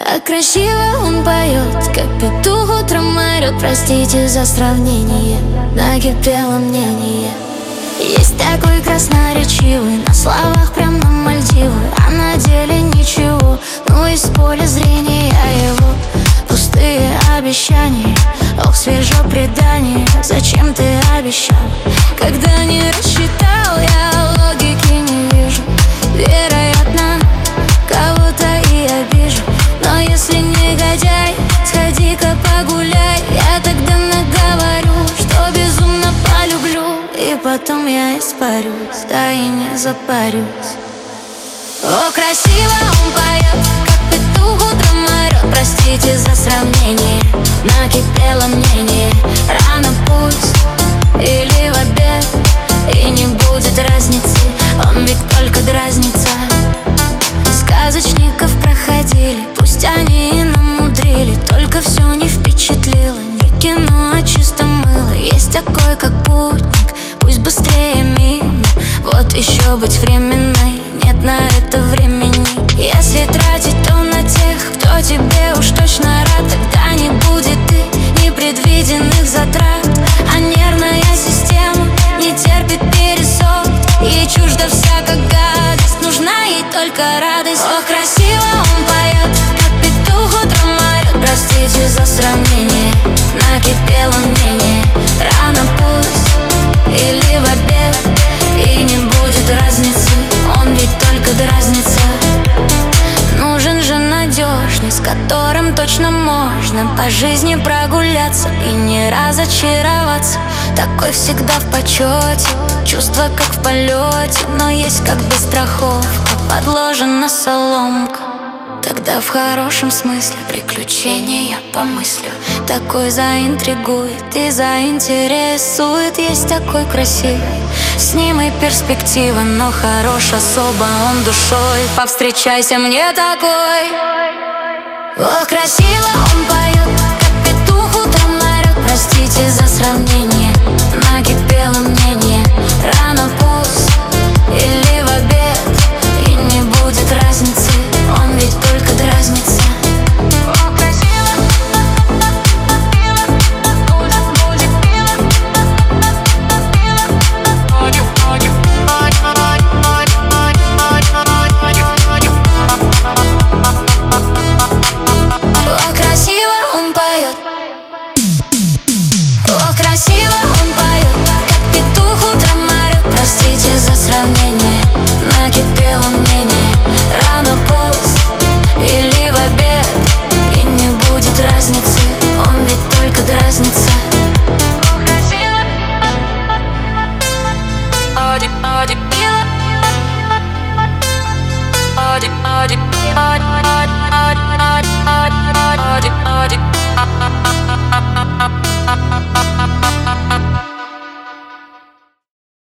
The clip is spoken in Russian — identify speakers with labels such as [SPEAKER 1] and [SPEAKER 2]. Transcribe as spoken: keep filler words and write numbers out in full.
[SPEAKER 1] А красиво он поет, как петух утром орет. Простите за сравнение, накипело мнение. Есть такой красноречивый, на словах прям на Мальдивы, а на деле ничего, ну из поля зрения его. Пустые обещания, ох, свежо предание. Зачем ты обещал, когда не рассчитал? Я логики не вижу, вероятно, кого-то и обижу. Но если негодяй, сходи-ка погуляй. Я тогда наговорю, что безумно полюблю, и потом я испарюсь, да и не запарюсь. О, красиво он поет, как петух утром орет. Простите за сравнение, накипело мнение. Рано пусть или в обед, и не будет разницы, он ведь только дразнится. Сказочников проходили, пусть они и намудрили, только все не впечатлило, не кино, а чисто мыло. Есть такой, как путник, пусть быстрее мимо. Вот еще быть временной, нет на это времени. Если тратить, то на тех, кто тебе уж точно рад. Тогда не будет и непредвиденных затрат. А нервная система не терпит пересох, ей чужда всякая гадость, нужна ей только радость. О, красиво он поет, как петух утром орет. Простите за сравнение, накипело мнение. Рано пусть или в обед, и не будет разницы, он ведь только дразнится. Нужен же надежный, с которым точно можно по жизни прогуляться и не разочароваться. Такой всегда в почете, чувства как в полете, но есть как бы страховка, подложена соломка. Тогда в хорошем смысле приключения помыслю. Такой заинтригует и заинтересует. Есть такой красивый, с ним и перспектива, но хорош особо он душой. Повстречайся мне такой. О, красиво он поет, как петух утром орет. Простите за сравнение,